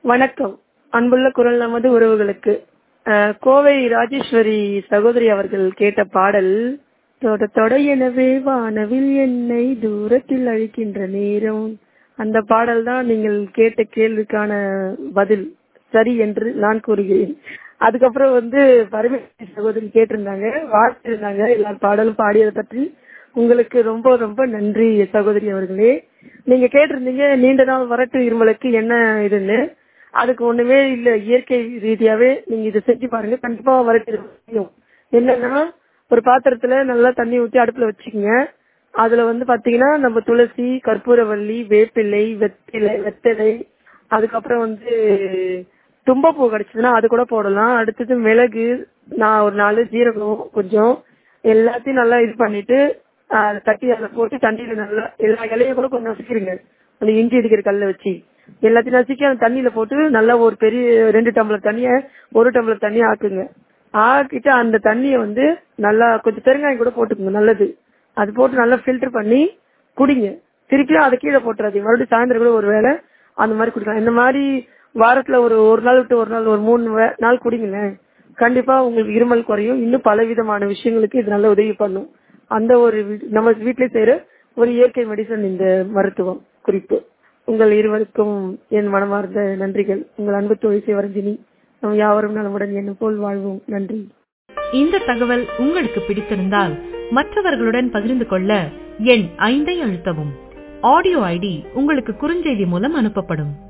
வணக்கம். அன்புள்ள குரல் நமது உறவுகளுக்கு கோவை ராஜேஸ்வரி சகோதரி அவர்கள் கேட்ட பாடல் தொட தொட எனவே வானவில் என்னை தூரத்தில் அழிக்கின்ற நேரம். அந்த பாடல் தான் நீங்கள் கேட்ட கேள்விக்கான பதில் சரி என்று நான் கூறுகிறேன். அதுக்கப்புறம் பரமேஸ்வரி சகோதரி கேட்டிருந்தாங்க, வாழ்த்திருந்தாங்க எல்லா பாடலும் பாடியதை பற்றி. உங்களுக்கு ரொம்ப ரொம்ப நன்றி சகோதரி அவர்களே. நீங்க கேட்டிருந்தீங்க நீண்ட நாள் வறட்டு இருமலுக்கு என்ன இதுன்னு. அதுக்கு ஒண்ணுமே இல்ல, இயற்கை ரீதியாவே நீங்க இதை செஞ்சு பாருங்க, கண்டிப்பா வறட்டு இருமல். என்னன்னா, ஒரு பாத்திரத்துல நல்லா தண்ணி ஊற்றி அடுப்புல வச்சுக்கோங்க. அதுல பாத்தீங்கன்னா நம்ம துளசி, கற்பூரவள்ளி, வேப்பிலை, வெத்தலை, அதுக்கப்புறம் தும்பப்பூ கிடைச்சதுன்னா அது கூட போடலாம். அடுத்தது மிளகு, நான் ஒரு 4 ஜீரகம் கொஞ்சம் எல்லாத்தையும் நல்லா இது பண்ணிட்டு தட்டி அதில் போட்டு தண்ணியில நல்லா எல்லா இலையும் கூட கொஞ்சம் நசுக்கிடுங்க. அந்த இஞ்சி இடிக்கிற கல்ல வச்சு எல்லாத்தையும் நசுக்கி அந்த தண்ணியில போட்டு நல்லா ஒரு பெரிய 2 டம்ளர் தண்ணிய 1 டம்ளர் தண்ணி ஆக்குங்க. ஆக்கிட்டு அந்த தண்ணிய நல்லா கொஞ்சம் பெருங்காயம் கூட போட்டுக்கோங்க, நல்லது. அது போட்டு நல்லா ஃபில்டர் பண்ணி குடிங்க. திருப்பியும் அதை கீழே போட்டுறாதீங்க, மறுபடியும் சாயந்தரம் கூட ஒரு வேளை அந்த மாதிரி குடிக்கலாம். இந்த மாதிரி வாரத்துல ஒரு நாள் விட்டு ஒரு நாள், ஒரு 3 நாள் குடிங்களேன். கண்டிப்பா உங்களுக்கு இருமல் குறையும். இன்னும் பல விதமான விஷயங்களுக்கு இது நல்ல உதவி பண்ணும். அந்த ஒரு நம்ம வீட்டிலே செய்யற ஒரு இயற்கை மெடிசன் இந்த மருத்துவம் குறிப்பு. உங்கள் இருவருக்கும் என் மனமார்ந்த நன்றிகள். உங்கள் அன்பு தோழி சிவரஞ்சினி. நாம் யாவரும் நலமுடன் என்ன போல் வாழ்வோம். நன்றி. இந்த தகவல் உங்களுக்கு பிடித்திருந்தால் மற்றவர்களுடன் பகிர்ந்து கொள்ள எண் 5 அழுத்தவும். ஆடியோ ஐடி உங்களுக்கு குறுஞ்செய்தி மூலம் அனுப்பப்படும்.